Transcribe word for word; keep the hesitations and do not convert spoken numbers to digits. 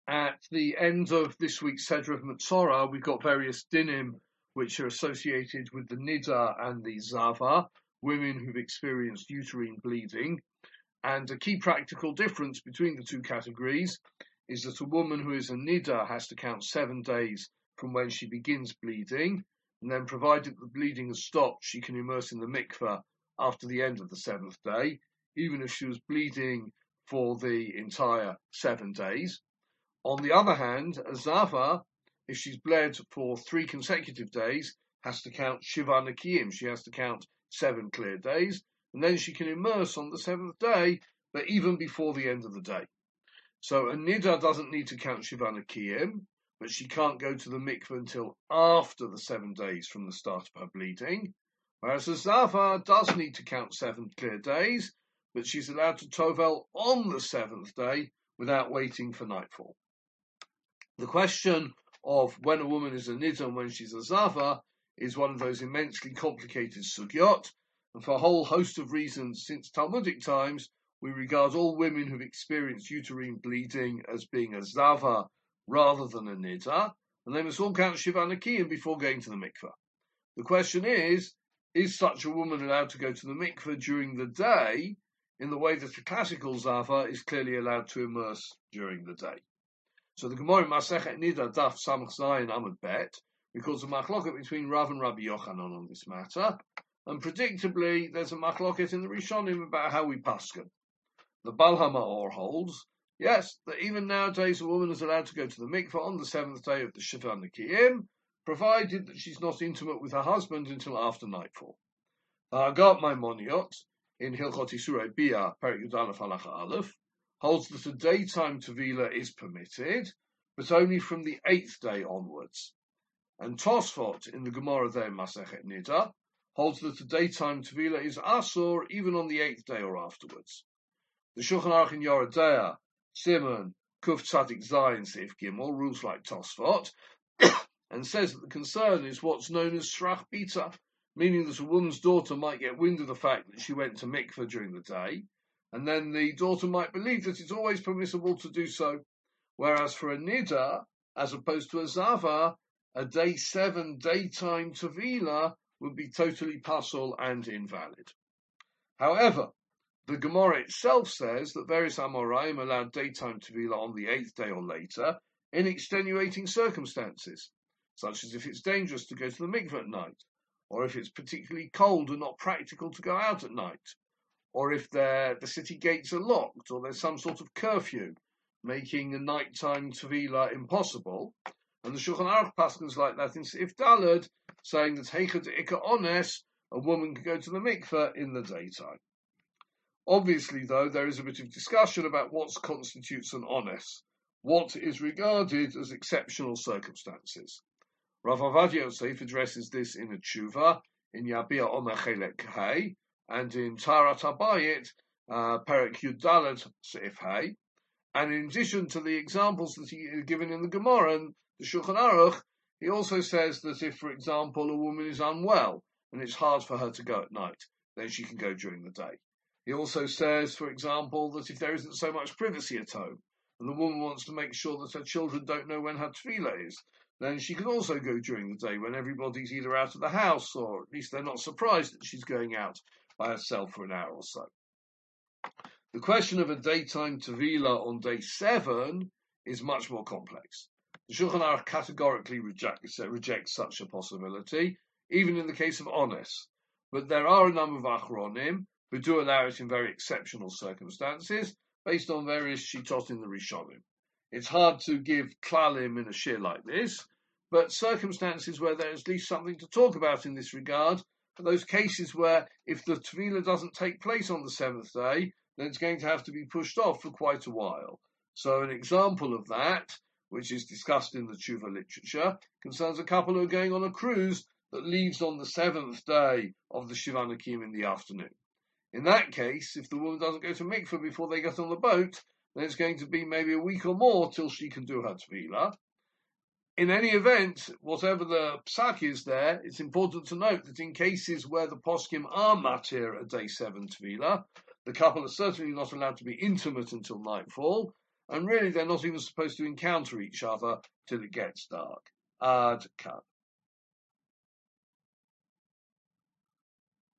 At the end of this week's Seder of Matzorah, we've got various dinim which are associated with the nida and the zava, women who've experienced uterine bleeding. And a key practical difference between the two categories is that a woman who is a nida has to count seven days from when she begins bleeding, and then provided the bleeding has stopped, she can immerse in the mikveh after the end of the seventh day, even if she was bleeding for the entire seven days. On the other hand, a zava, if she's bled for three consecutive days, has to count shiva nakiyim. She has to count seven clear days, and then she can immerse on the seventh day, but even before the end of the day. So a nida doesn't need to count shiva nakiyim, but she can't go to the mikveh until after the seven days from the start of her bleeding. Whereas a zava does need to count seven clear days, but she's allowed to tovel on the seventh day without waiting for nightfall. The question of when a woman is a nida and when she's a zava is one of those immensely complicated sugyot, and for a whole host of reasons since Talmudic times, we regard all women who've experienced uterine bleeding as being a zava rather than a nida, and they must all count shiva nakiyim before going to the mikveh. The question is, is such a woman allowed to go to the mikveh during the day in the way that a classical zava is clearly allowed to immerse during the day? So the Gemara Masechet Nida Daf Samach Zayin Amud Bet records a machloket between Rav and Rabbi Yochanan on this matter, and predictably there's a machloket in the Rishonim about how we paskin. The Bal HaMaor holds, yes, that even nowadays a woman is allowed to go to the mikveh on the seventh day of the Shiva Nikiyim, provided that she's not intimate with her husband until after nightfall. The Hagat Maimoniot in Hilchot Isurei Bia Perek Yud Aleph Halacha Aleph holds that a daytime tevilah is permitted, but only from the eighth day onwards. And Tosfot in the Gemara there Masechet Nida holds that a daytime tevilah is asur even on the eighth day or afterwards. The Shulchan Aruch in Yoreh De'ah, Simon, Kuf Tzadik Zayin Seif Gimel rules like Tosfot and says that the concern is what's known as shrach bita, meaning that a woman's daughter might get wind of the fact that she went to mikveh during the day, and then the daughter might believe that it's always permissible to do so. Whereas for a nida, as opposed to a zava, a day seven daytime tevilah would be totally pasul and invalid. However, the Gemara itself says that various Amoraim allowed daytime tevilah on the eighth day or later in extenuating circumstances, such as if it's dangerous to go to the mikveh at night, or if it's particularly cold and not practical to go out at night, or if the city gates are locked, or there's some sort of curfew, making a nighttime tevilah impossible. And the Shulchan Aruch paskins like that in Seif Daled, saying that Heichad Ika Ones, a woman can go to the mikveh in the daytime. Obviously, though, there is a bit of discussion about what constitutes an ones, what is regarded as exceptional circumstances. Rav Ovadia Yosef addresses this in a tshuva, in Yabia Omer Chelek Hay, and in Taharat HaBayit, uh, Perek Yud Dalet Seif Hay. And in addition to the examples that he is given in the Gemara and the Shulchan Aruch, he also says that if, for example, a woman is unwell and it's hard for her to go at night, then she can go during the day. He also says, for example, that if there isn't so much privacy at home, and the woman wants to make sure that her children don't know when her tevilah is, then she can also go during the day when everybody's either out of the house, or at least they're not surprised that she's going out by herself for an hour or so. The question of a daytime tevilah on day seven is much more complex. The Shulchan Aruch categorically rejects, rejects such a possibility, even in the case of ones. But there are a number of achronim who do allow it in very exceptional circumstances, based on various shitot in the Rishonim. It's hard to give klalim in a shir like this, but circumstances where there's at least something to talk about in this regard are those cases where if the tevilah doesn't take place on the seventh day, then it's going to have to be pushed off for quite a while. So an example of that, which is discussed in the tshuva literature, concerns a couple who are going on a cruise that leaves on the seventh day of the Shiva Nikiyim in the afternoon. In that case, if the woman doesn't go to mikveh before they get on the boat, then it's going to be maybe a week or more till she can do her tevilah. In any event, whatever the psak is there, it's important to note that in cases where the poskim are matir a day seven tevilah, the couple are certainly not allowed to be intimate until nightfall, and really they're not even supposed to encounter each other till it gets dark. Ad cut.